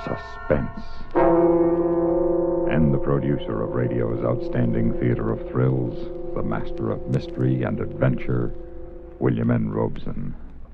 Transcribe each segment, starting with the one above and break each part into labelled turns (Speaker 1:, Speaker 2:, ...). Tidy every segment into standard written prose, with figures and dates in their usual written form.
Speaker 1: Suspense. And the producer of radio's outstanding theater of thrills, the master of mystery and adventure, William N. Robeson.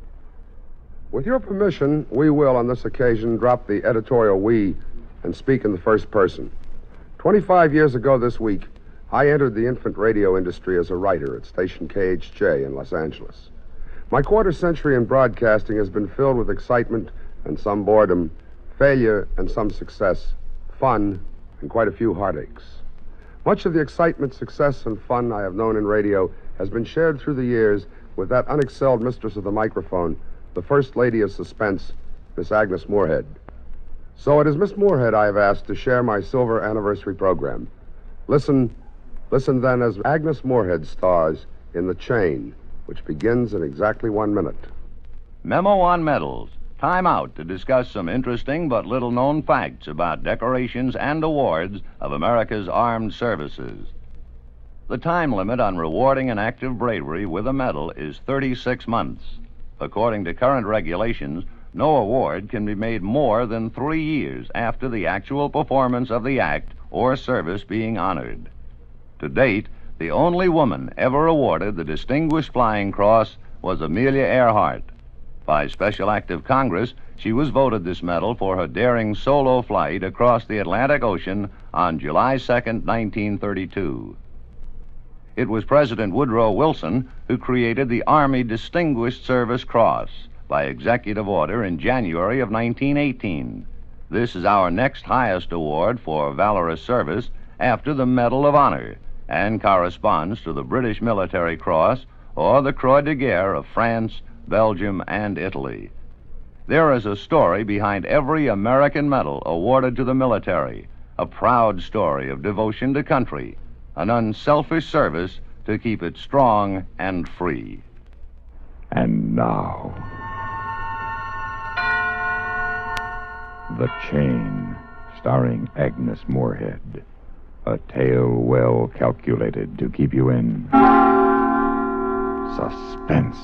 Speaker 2: With your permission, we will, on this occasion, drop the editorial we and speak in the first person. 25 years ago this week, I entered the infant radio industry as a writer at station KHJ in Los Angeles. My quarter century in broadcasting has been filled with excitement and some boredom, failure and some success, fun and quite a few heartaches. Much of the excitement, success, and fun I have known in radio has been shared through the years with that unexcelled mistress of the microphone, the First Lady of Suspense, Miss Agnes Moorehead. So it is Miss Moorehead I have asked to share my silver anniversary program. Listen then as Agnes Moorehead stars in The Chain, which begins in exactly 1 minute.
Speaker 3: Memo on medals. Time out to discuss some interesting but little-known facts about decorations and awards of America's armed services. The time limit on rewarding an act of bravery with a medal is 36 months. According to current regulations, no award can be made more than 3 years after the actual performance of the act or service being honored. To date, the only woman ever awarded the Distinguished Flying Cross was Amelia Earhart. By special act of Congress, she was voted this medal for her daring solo flight across the Atlantic Ocean on July 2nd, 1932. It was President Woodrow Wilson who created the Army Distinguished Service Cross by executive order in January of 1918. This is our next highest award for valorous service after the Medal of Honor, and corresponds to the British Military Cross or the Croix de Guerre of France, Belgium, and Italy. There is a story behind every American medal awarded to the military, a proud story of devotion to country, an unselfish service to keep it strong and free.
Speaker 1: And now, The Chain, starring Agnes Moorehead. A tale well calculated to keep you in suspense.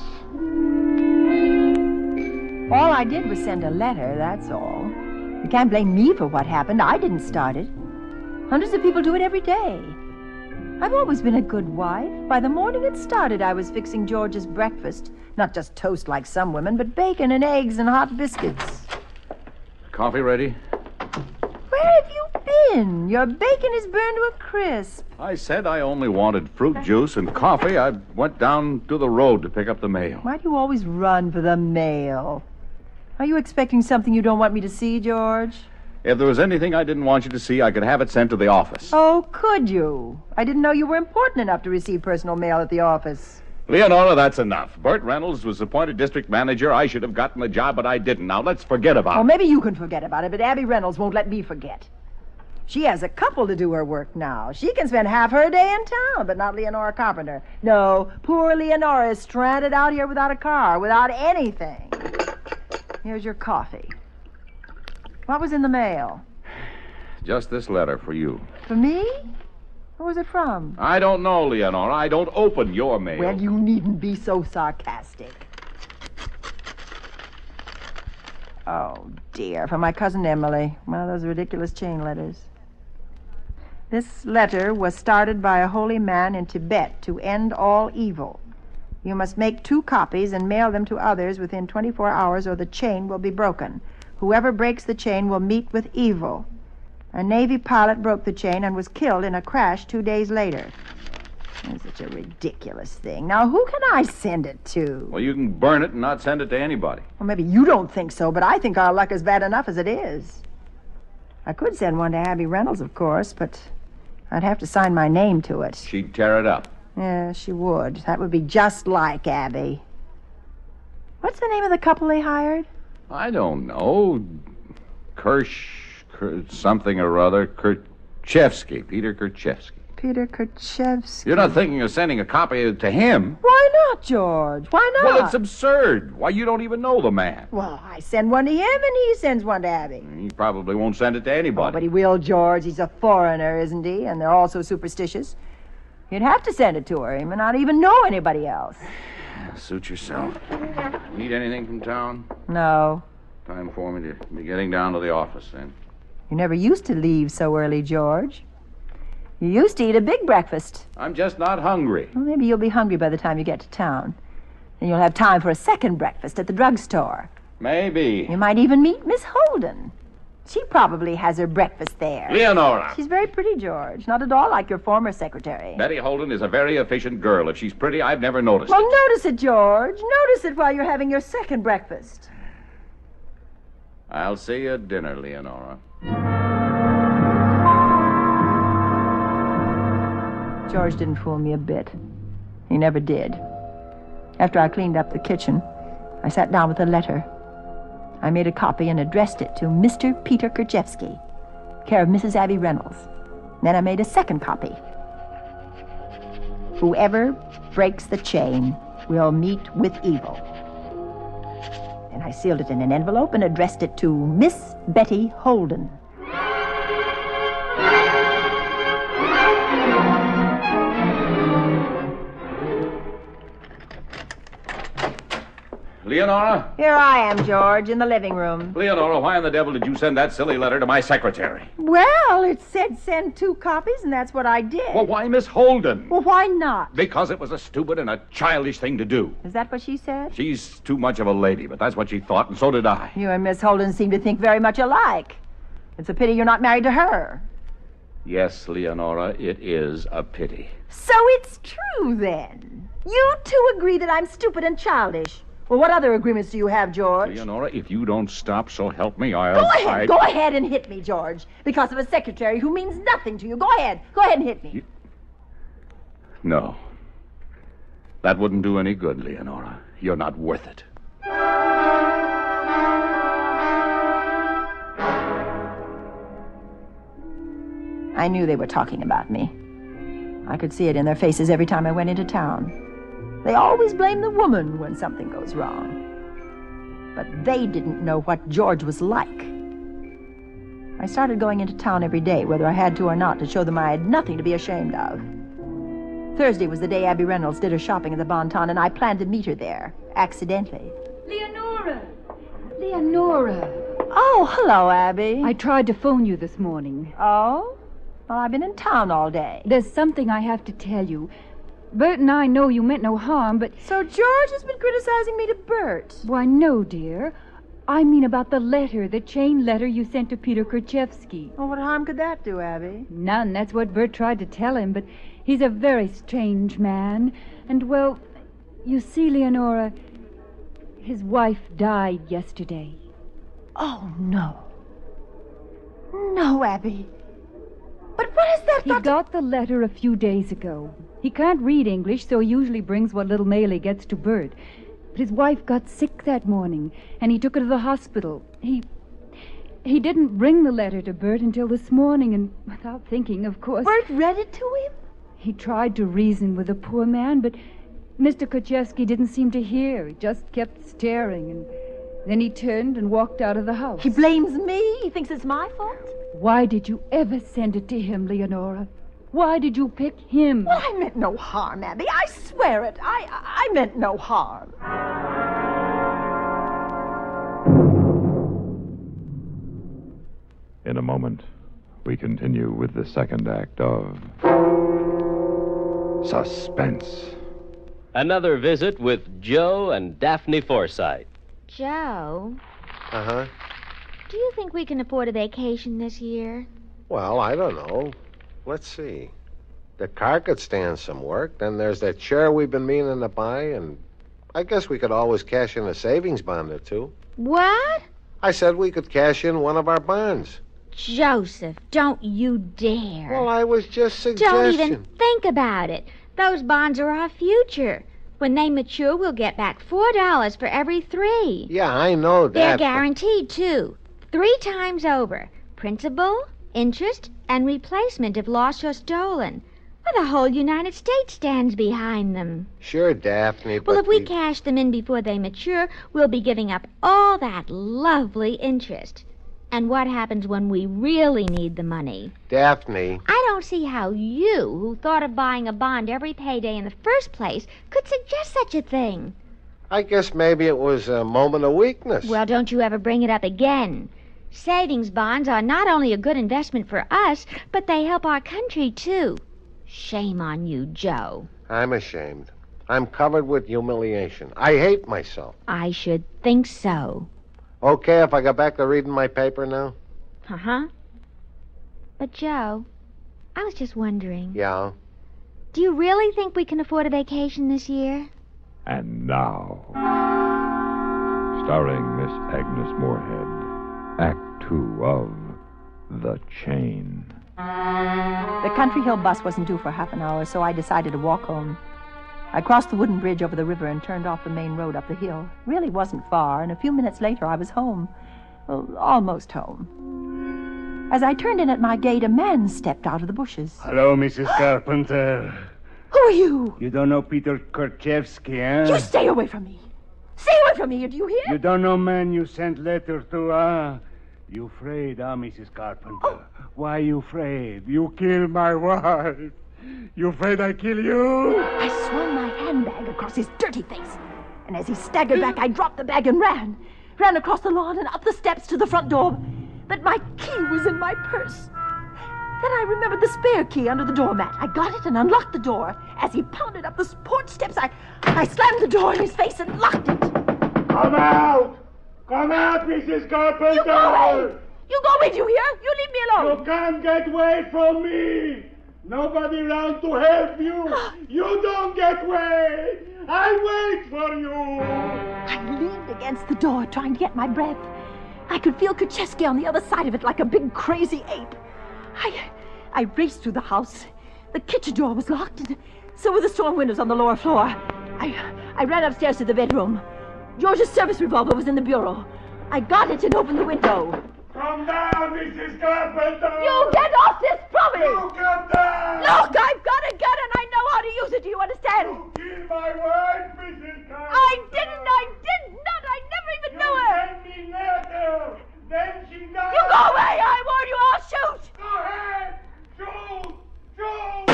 Speaker 4: All I did was send a letter, that's all. You can't blame me for what happened. I didn't start it. Hundreds of people do it every day. I've always been a good wife. By the morning it started, I was fixing George's breakfast. Not just toast like some women, but bacon and eggs and hot biscuits.
Speaker 5: Coffee ready?
Speaker 4: Where have you been? Your bacon is burned to a crisp.
Speaker 5: I said I only wanted fruit juice and coffee. I went down to the road to pick up the mail.
Speaker 4: Why do you always run for the mail? Are you expecting something you don't want me to see, George?
Speaker 5: If there was anything I didn't want you to see, I could have it sent to the office.
Speaker 4: Oh, could you? I didn't know you were important enough to receive personal mail at the office.
Speaker 5: Leonora, that's enough. Burt Reynolds was appointed district manager. I should have gotten the job, but I didn't. Now, let's forget about it.
Speaker 4: Oh, maybe you can forget about it, but Abby Reynolds won't let me forget. She has a couple to do her work now. She can spend half her day in town, but not Leonora Carpenter. No, poor Leonora is stranded out here without a car, without anything. Here's your coffee. What was in the mail?
Speaker 5: Just this letter for you.
Speaker 4: For me? Who was it from?
Speaker 5: I don't know, Leonora. I don't open your mail.
Speaker 4: Well, you needn't be so sarcastic. Oh, dear. From my cousin Emily. One of those ridiculous chain letters. This letter was started by a holy man in Tibet to end all evil. You must make 2 copies and mail them to others within 24 hours or the chain will be broken. Whoever breaks the chain will meet with evil. A Navy pilot broke the chain and was killed in a crash 2 days later. It's such a ridiculous thing. Now, who can I send it to?
Speaker 5: Well, you can burn it and not send it to anybody.
Speaker 4: Well, maybe you don't think so, but I think our luck is bad enough as it is. I could send one to Abby Reynolds, of course, but I'd have to sign my name to it.
Speaker 5: She'd tear it up.
Speaker 4: Yeah, she would. That would be just like Abby. What's the name of the couple they hired?
Speaker 5: I don't know. Something or other. Kerchevsky. Peter Kerchevsky.
Speaker 4: Peter Kerchevsky.
Speaker 5: You're not thinking of sending a copy to him?
Speaker 4: Why not, George? Why not?
Speaker 5: Well, it's absurd. Why, you don't even know the man.
Speaker 4: Well, I send one to him and he sends one to Abby.
Speaker 5: He probably won't send it to anybody.
Speaker 4: Oh, but he will, George. He's a foreigner, isn't he? And they're all so superstitious. You'd have to send it to her. He may not even know anybody else.
Speaker 5: Suit yourself. Need anything from town?
Speaker 4: No.
Speaker 5: Time for me to be getting down to the office, then.
Speaker 4: You never used to leave so early, George. You used to eat a big breakfast.
Speaker 5: I'm just not hungry.
Speaker 4: Well, maybe you'll be hungry by the time you get to town. Then you'll have time for a second breakfast at the drugstore.
Speaker 5: Maybe.
Speaker 4: You might even meet Miss Holden. She probably has her breakfast there.
Speaker 5: Leonora!
Speaker 4: She's very pretty, George. Not at all like your former secretary.
Speaker 5: Betty Holden is a very efficient girl. If she's pretty, I've never noticed
Speaker 4: Well,
Speaker 5: it.
Speaker 4: notice it, George. Notice it while you're having your second breakfast.
Speaker 5: I'll see you at dinner, Leonora.
Speaker 4: George didn't fool me a bit. He never did. After I cleaned up the kitchen, I sat down with a letter. I made a copy and addressed it to Mr. Peter Kerchevsky, care of Mrs. Abby Reynolds. Then I made a second copy. Whoever breaks the chain will meet with evil. And I sealed it in an envelope and addressed it to Miss Betty Holden.
Speaker 5: Leonora?
Speaker 4: Here I am, George, in the living room.
Speaker 5: Leonora, why in the devil did you send that silly letter to my secretary?
Speaker 4: Well, it said send 2 copies, and that's what I did.
Speaker 5: Well, why Miss Holden?
Speaker 4: Well, why not?
Speaker 5: Because it was a stupid and a childish thing to do.
Speaker 4: Is that what she said?
Speaker 5: She's too much of a lady, but that's what she thought, and so did I.
Speaker 4: You and Miss Holden seem to think very much alike. It's a pity you're not married to her.
Speaker 5: Yes, Leonora, it is a pity.
Speaker 4: So it's true, then. You two agree that I'm stupid and childish. Well, what other agreements do you have, George?
Speaker 5: Leonora, if you don't stop, so help me, I'll...
Speaker 4: Go ahead and hit me, George. Because of a secretary who means nothing to you. Go ahead and hit me.
Speaker 5: No. That wouldn't do any good, Leonora. You're not worth it.
Speaker 4: I knew they were talking about me. I could see it in their faces every time I went into town. They always blame the woman when something goes wrong. But they didn't know what George was like. I started going into town every day, whether I had to or not, to show them I had nothing to be ashamed of. Thursday was the day Abby Reynolds did her shopping at the Bon Ton, and I planned to meet her there, accidentally.
Speaker 6: Leonora! Leonora!
Speaker 4: Oh, hello, Abby.
Speaker 6: I tried to phone you this morning.
Speaker 4: Oh? Well, I've been in town all day.
Speaker 6: There's something I have to tell you. Bert and I know you meant no harm, but...
Speaker 4: So George has been criticizing me to Bert.
Speaker 6: Why, no, dear. I mean about the letter, the chain letter you sent to Peter Kerchevsky.
Speaker 4: Well, what harm could that do, Abby?
Speaker 6: None. That's what Bert tried to tell him, but he's a very strange man. And, well, you see, Leonora, his wife died yesterday.
Speaker 4: Oh, no. No, Abby. But what has that
Speaker 6: He got the letter a few days ago. He can't read English, so he usually brings what little mail he gets to Bert. But his wife got sick that morning, and he took her to the hospital. He didn't bring the letter to Bert until this morning, and without thinking, of course...
Speaker 4: Bert read it to him?
Speaker 6: He tried to reason with the poor man, but Mr. Kerchevsky didn't seem to hear. He just kept staring, and then he turned and walked out of the house.
Speaker 4: He blames me? He thinks it's my fault?
Speaker 6: Why did you ever send it to him, Leonora? Why did you pick him?
Speaker 4: Well, I meant no harm, Abby. I swear it. I meant no harm.
Speaker 1: In a moment, we continue with the second act of Suspense.
Speaker 7: Another visit with Joe and Daphne Forsythe.
Speaker 8: Joe,
Speaker 9: Uh-huh.
Speaker 8: do you think we can afford a vacation this year?
Speaker 9: Well, I don't know. Let's see. The car could stand some work. Then there's that chair we've been meaning to buy, and I guess we could always cash in a savings bond or two.
Speaker 8: What?
Speaker 9: I said we could cash in one of our bonds.
Speaker 8: Joseph, don't you dare.
Speaker 9: Well, I was just suggesting.
Speaker 8: Don't even think about it. Those bonds are our future. When they mature, we'll get back $4 for every 3.
Speaker 9: Yeah, I know that.
Speaker 8: They're
Speaker 9: but-
Speaker 8: guaranteed, too. 3 times over. Principal, interest, and replacement if lost or stolen. Well, the whole United States stands behind them.
Speaker 9: Sure, Daphne, but
Speaker 8: Well, if we cash them in before they mature, we'll be giving up all that lovely interest. And what happens when we really need the money?
Speaker 9: Daphne,
Speaker 8: I don't see how you, who thought of buying a bond every payday in the first place, could suggest such a thing.
Speaker 9: I guess maybe it was a moment of weakness.
Speaker 8: Well, don't you ever bring it up again. Savings bonds are not only a good investment for us, but they help our country, too. Shame on you, Joe.
Speaker 9: I'm ashamed. I'm covered with humiliation. I hate myself.
Speaker 8: I should think so.
Speaker 9: Okay if I go back to reading my paper now?
Speaker 8: Uh-huh. But, Joe, I was just wondering.
Speaker 9: Yeah?
Speaker 8: Do you really think we can afford a vacation this year?
Speaker 1: And now, starring Miss Agnes Moorehead, Act 2 of The Chain.
Speaker 4: The Country Hill bus wasn't due for half an hour, so I decided to walk home. I crossed the wooden bridge over the river and turned off the main road up the hill. It really wasn't far, and a few minutes later I was home. Well, almost home. As I turned in at my gate, a man stepped out of the bushes.
Speaker 10: Hello, Mrs. Carpenter.
Speaker 4: Who are you?
Speaker 10: You don't know Peter Korchevsky, eh?
Speaker 4: You stay away from me. Stay away from me, do you hear?
Speaker 10: You don't know man you sent letter to, ah? You afraid, Mrs. Carpenter?
Speaker 4: Oh.
Speaker 10: Why you afraid? You killed my wife. You afraid I kill you?
Speaker 4: I swung my handbag across his dirty face. And as he staggered back, I dropped the bag and ran. Ran across the lawn and up the steps to the front door. But my key was in my purse. Then I remembered the spare key under the doormat. I got it and unlocked the door. As he pounded up the porch steps, I slammed the door in his face and locked it.
Speaker 10: Come out! Come out, Mrs. Carpenter!
Speaker 4: You go away! You go away, do you hear? You leave me alone.
Speaker 10: You can't get away from me! Nobody around to help you! You don't get away! I wait for you!
Speaker 4: I leaned against the door, trying to get my breath. I could feel Korchevsky on the other side of it like a big crazy ape. I raced through the house. The kitchen door was locked, and so were the storm windows on the lower floor. I ran upstairs to the bedroom. George's service revolver was in the bureau. I got it and opened the window.
Speaker 10: Come down, Mrs. Carpenter!
Speaker 4: You get off this property!
Speaker 10: You come down!
Speaker 4: Look, I've got a gun and I know how to use it. Do you understand?
Speaker 10: You killed my wife, Mrs. Carpenter!
Speaker 4: I did not! I never even knew her!
Speaker 10: You sent me letter! Then she died!
Speaker 4: You go away! I warn you, I'll shoot!
Speaker 10: Go ahead! Shoot! Shoot!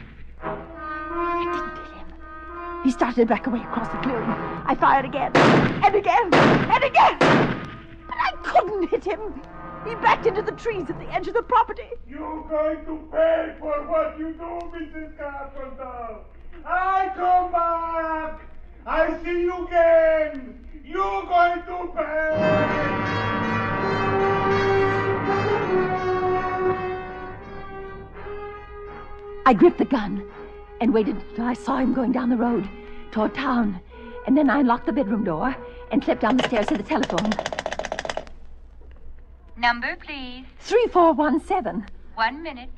Speaker 4: I didn't hit him. He started back away across the clearing. I fired again, and again, and again! But I couldn't hit him. He backed into the trees at the edge of the property.
Speaker 10: You're going to pay for what you do, Mrs. Carpenter. I come back. I see you again. You're going to pay.
Speaker 4: I gripped the gun and waited till I saw him going down the road toward town. And then I unlocked the bedroom door and slipped down the stairs to the telephone.
Speaker 6: Number, please.
Speaker 4: 3417.
Speaker 6: 1 minute.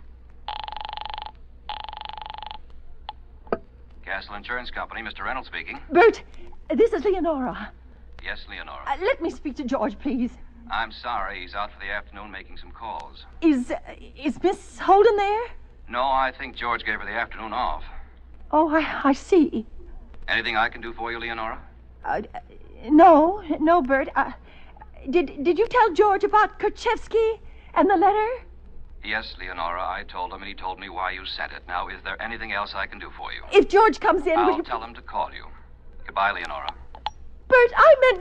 Speaker 3: Castle Insurance Company, Mr. Reynolds speaking.
Speaker 4: Bert, this is Leonora.
Speaker 3: Yes, Leonora.
Speaker 4: Let me speak to George, please.
Speaker 3: I'm sorry, he's out for the afternoon making some calls.
Speaker 4: Is Miss Holden there?
Speaker 3: No, I think George gave her the afternoon off.
Speaker 4: Oh, I see.
Speaker 3: Anything I can do for you, Leonora?
Speaker 4: No, Bert. Did you tell George about Korchevsky and the letter?
Speaker 3: Yes, Leonora, I told him, and he told me why you sent it. Now, is there anything else I can do for you?
Speaker 4: If George comes in, will
Speaker 3: I'll
Speaker 4: you...
Speaker 3: tell him to call you. Goodbye, Leonora.
Speaker 4: Bert, I meant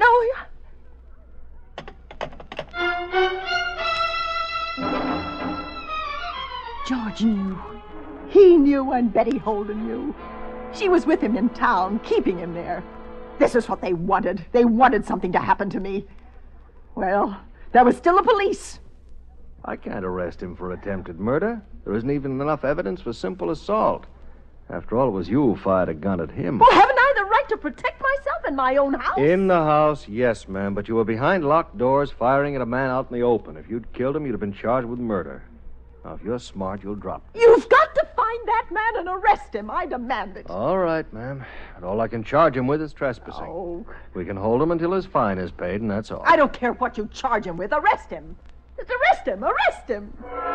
Speaker 4: no... George knew. He knew, and Betty Holden knew. She was with him in town, keeping him there. This is what they wanted. They wanted something to happen to me. Well, there was still the police.
Speaker 11: I can't arrest him for attempted murder. There isn't even enough evidence for simple assault. After all, it was you who fired a gun at him.
Speaker 4: Well, haven't I the right to protect myself in my own house?
Speaker 11: In the house, yes, ma'am, but you were behind locked doors firing at a man out in the open. If you'd killed him, you'd have been charged with murder. Now, if you're smart, you'll drop it.
Speaker 4: You've got to find that man and arrest him. I demand it.
Speaker 11: All right, ma'am. But all I can charge him with is trespassing.
Speaker 4: Oh.
Speaker 11: We can hold him until his fine is paid, and that's all.
Speaker 4: I don't care what you charge him with. Arrest him. Just arrest him. Arrest him.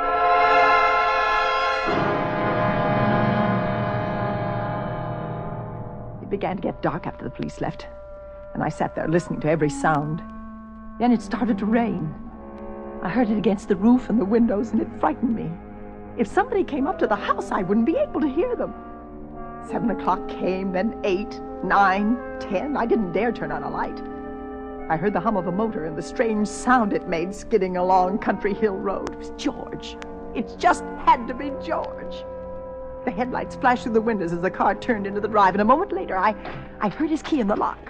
Speaker 4: It began to get dark after the police left, and I sat there listening to every sound. Then it started to rain. I heard it against the roof and the windows, and it frightened me. If somebody came up to the house, I wouldn't be able to hear them. 7 o'clock came, then 8, 9, 10. I didn't dare turn on a light. I heard the hum of a motor and the strange sound it made skidding along Country Hill Road. It was George. It just had to be George. The headlights flashed through the windows as the car turned into the drive, and a moment later, I heard his key in the lock.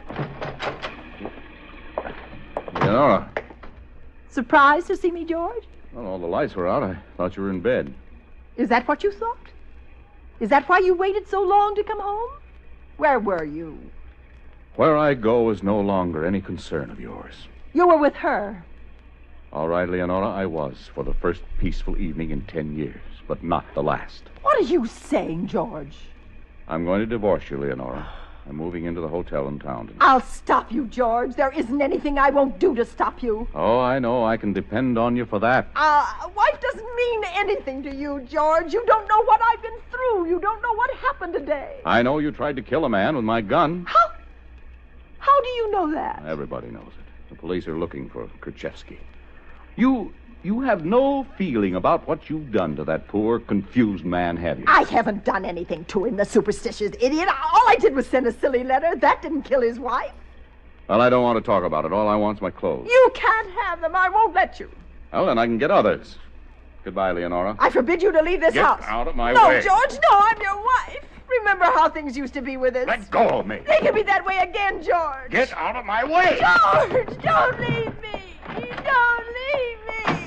Speaker 5: Leonora.
Speaker 4: Surprised to see me, George?
Speaker 5: Well, all the lights were out. I thought you were in bed.
Speaker 4: Is that what you thought? Is that why you waited so long to come home? Where were you?
Speaker 5: Where I go is no longer any concern of yours.
Speaker 4: You were with her.
Speaker 5: All right, Leonora, I was for the first peaceful evening in 10 years, but not the last.
Speaker 4: What are you saying, George?
Speaker 5: I'm going to divorce you, Leonora. I'm moving into the hotel in town tonight.
Speaker 4: I'll stop you, George. There isn't anything I won't do to stop you.
Speaker 5: Oh, I know. I can depend on you for that.
Speaker 4: Wife doesn't mean anything to you, George. You don't know what I've been through. You don't know what happened today.
Speaker 5: I know you tried to kill a man with my gun.
Speaker 4: How do you know that?
Speaker 5: Everybody knows it. The police are looking for Krzyzewski. You have no feeling about what you've done to that poor, confused man, have you?
Speaker 4: I haven't done anything to him, the superstitious idiot. All I did was send a silly letter. That didn't kill his wife.
Speaker 5: Well, I don't want to talk about it. All I want's my clothes.
Speaker 4: You can't have them. I won't let you.
Speaker 5: Well, then I can get others. Goodbye, Leonora.
Speaker 4: I forbid you to leave this house.
Speaker 5: Get out of my
Speaker 4: way.
Speaker 5: way.
Speaker 4: No, George, no, I'm your wife. Remember how things used to be with us.
Speaker 5: Let go of me.
Speaker 4: They can be that way again, George.
Speaker 5: Get out of my way.
Speaker 4: George, don't leave me. Don't leave me.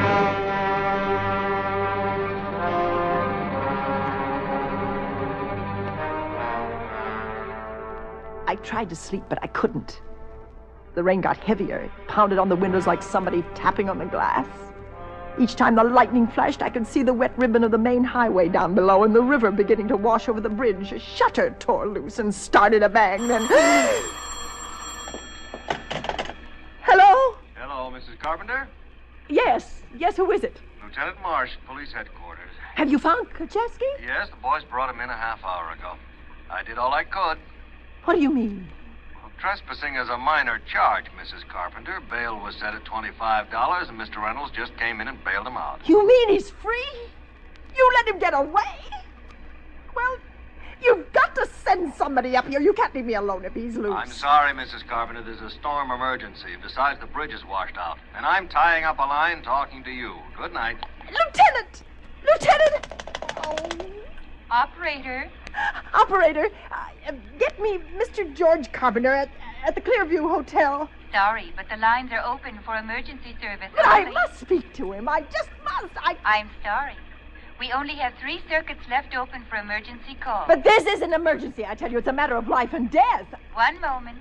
Speaker 4: I tried to sleep, but I couldn't. The rain got heavier. It pounded on the windows like somebody tapping on the glass. Each time the lightning flashed, I could see the wet ribbon of the main highway down below and the river beginning to wash over the bridge. A shutter tore loose and started a bang, then... Hello?
Speaker 11: Hello, Mrs. Carpenter?
Speaker 4: Yes, who is it?
Speaker 11: Lieutenant Marsh, police headquarters.
Speaker 4: Have you found Krzyzewski?
Speaker 11: Yes, the boys brought him in a half hour ago. I did all I could.
Speaker 4: What do you mean?
Speaker 11: Trespassing is a minor charge, Mrs. Carpenter. Bail was set at $25, and Mr. Reynolds just came in and bailed him out.
Speaker 4: You mean he's free? You let him get away? Well, you've got to send somebody up here. You can't leave me alone if he's loose.
Speaker 11: I'm sorry, Mrs. Carpenter. There's a storm emergency. Besides, the bridge is washed out. And I'm tying up a line talking to you. Good night.
Speaker 4: Lieutenant! Oh.
Speaker 6: Operator,
Speaker 4: Get me Mr. George Carpenter at the Clearview Hotel.
Speaker 6: sorry, but the lines are open for emergency service.
Speaker 4: But I must speak to him. I just must.
Speaker 6: I'm sorry. We only have 3 circuits left open for emergency calls.
Speaker 4: But this is an emergency, I tell you. It's a matter of life and death.
Speaker 6: One moment.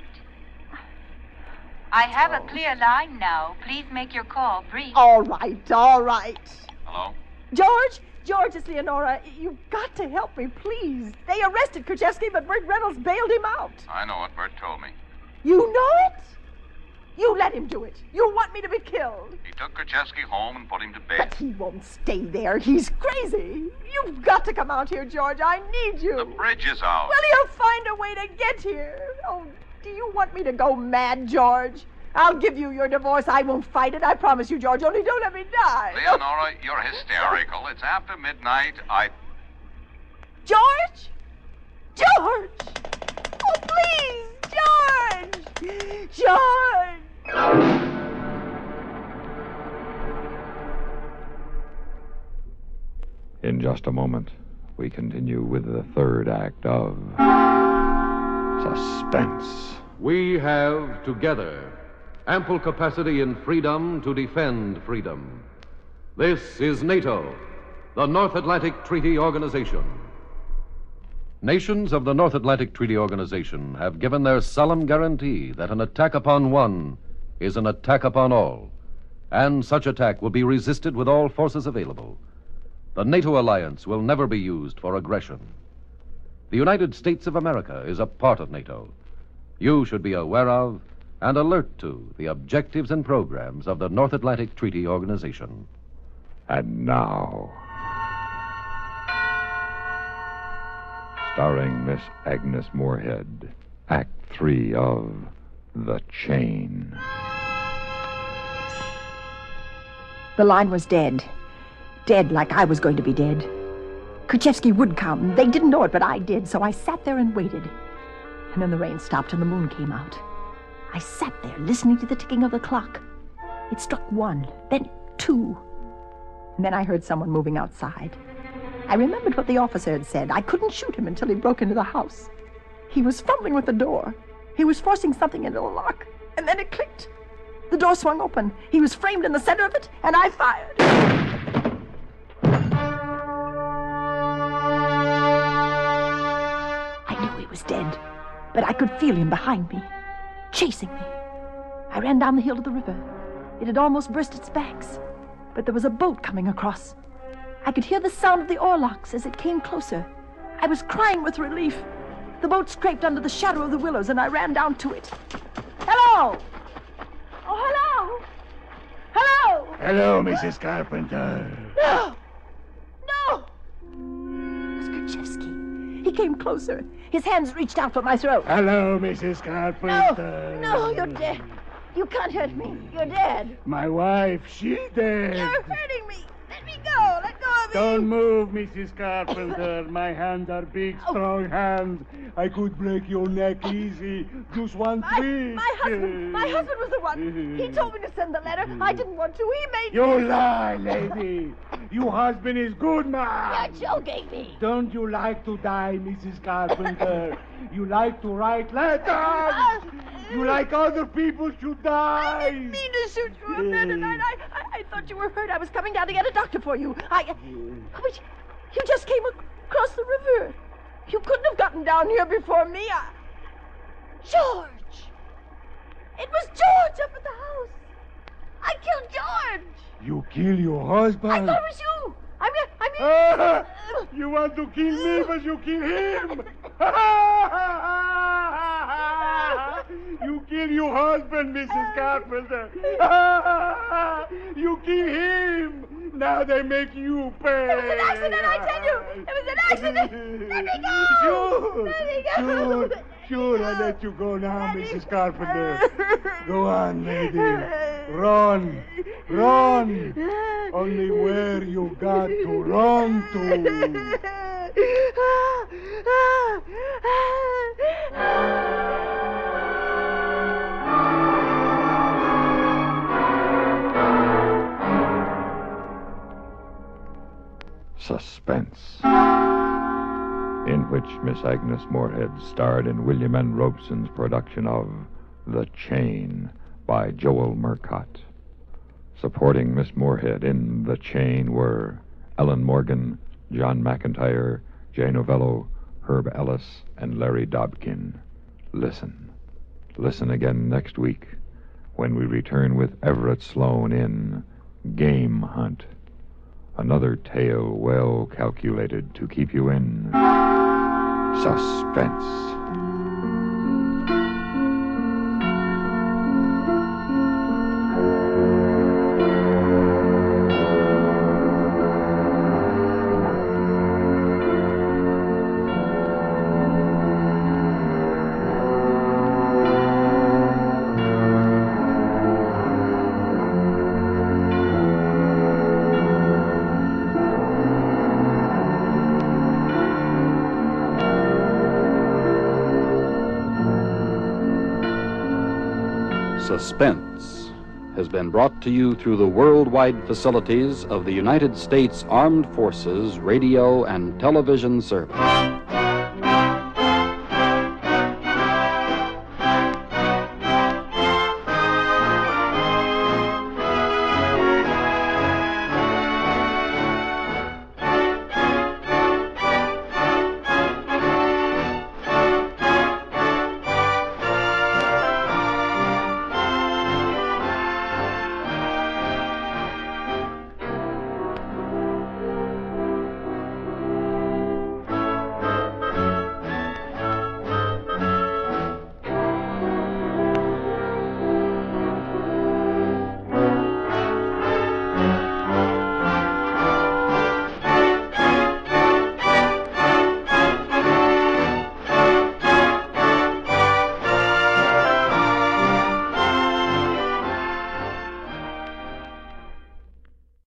Speaker 6: I have a clear line now. Please make your call brief.
Speaker 4: All right.
Speaker 5: Hello?
Speaker 4: George, it's Leonora. You've got to help me, please. They arrested Krzyzewski, but Bert Reynolds bailed him out.
Speaker 5: I know it. Bert told me.
Speaker 4: You know it? You let him do it. You want me to be killed.
Speaker 5: He took Krzyzewski home and put him to bed.
Speaker 4: But he won't stay there. He's crazy. You've got to come out here, George. I need you.
Speaker 5: The bridge is out.
Speaker 4: Well, he'll find a way to get here. Oh, do you want me to go mad, George? I'll give you your divorce. I won't fight it. I promise you, George. Only don't let me die.
Speaker 5: Leonora, you're hysterical. It's after midnight.
Speaker 4: George! Oh, please! George!
Speaker 1: In just a moment, we continue with the third act of Suspense.
Speaker 12: We have together ample capacity and freedom to defend freedom. This is NATO, the North Atlantic Treaty Organization. Nations of the North Atlantic Treaty Organization have given their solemn guarantee that an attack upon one is an attack upon all, and such attack will be resisted with all forces available. The NATO alliance will never be used for aggression. The United States of America is a part of NATO. You should be aware of and alert to the objectives and programs of the North Atlantic Treaty Organization.
Speaker 1: And now, starring Miss Agnes Moorehead, Act 3 of The Chain.
Speaker 4: The line was dead. Dead like I was going to be dead. Krzyzewski would come. They didn't know it, but I did, so I sat there and waited. And then the rain stopped and the moon came out. I sat there listening to the ticking of the clock. It struck 1, then 2. And then I heard someone moving outside. I remembered what the officer had said. I couldn't shoot him until he broke into the house. He was fumbling with the door. He was forcing something into the lock. And then it clicked. The door swung open. He was framed in the center of it, and I fired. I knew he was dead, but I could feel him behind me, chasing me. I ran down the hill to the river. It had almost burst its banks, but there was a boat coming across. I could hear the sound of the oarlocks as it came closer. I was crying with relief. The boat scraped under the shadow of the willows, and I ran down to it. Hello! Oh, hello! Hello!
Speaker 10: Hello, Mrs. Carpenter.
Speaker 4: No! No! It was Kerchevsky. He came closer. His hands reached out for my throat.
Speaker 10: Hello, Mrs. Carpenter.
Speaker 4: No, you're dead. You can't hurt me. You're dead.
Speaker 10: My wife, she dead.
Speaker 4: You're hurting me. Let me go. Let go of me.
Speaker 10: Don't move, Mrs. Carpenter. My hands are big, strong hands. I could break your neck easy. Just one twist.
Speaker 4: My husband was the one. He told me to send the letter. I didn't want to. He made me.
Speaker 10: You lie, lady. Your husband is good man.
Speaker 4: You're joking me.
Speaker 10: Don't you like to die, Mrs. Carpenter? You like to write letters. You like other people should die.
Speaker 4: I didn't mean to shoot you up there tonight. I thought you were hurt. I was coming down to get a doctor for you. But you just came across the river. You couldn't have gotten down here before me. George! It was George up at the house. I killed George.
Speaker 10: You kill your husband?
Speaker 4: I thought it was you. I mean...
Speaker 10: You want to kill me, but you kill him. You kill your husband, Mrs. Carpenter. You kill him. Now they make you pay.
Speaker 4: It was an accident, I tell you. It was an accident. Let me go.
Speaker 10: Sure.
Speaker 4: Let me go.
Speaker 10: Sure, I let you go now, Mrs. Carpenter. Go on, lady. Run. Run. Only where you got to run to.
Speaker 1: Suspense, in which Miss Agnes Moorehead starred in William N. Robeson's production of The Chain by Joel Murcott. Supporting Miss Moorehead in The Chain were Ellen Morgan, John McIntyre, Jay Novello, Herb Ellis, and Larry Dobkin. Listen. Listen again next week when we return with Everett Sloane in Game Hunt. Another tale well calculated to keep you in suspense.
Speaker 13: Suspense has been brought to you through the worldwide facilities of the United States Armed Forces Radio and Television Service.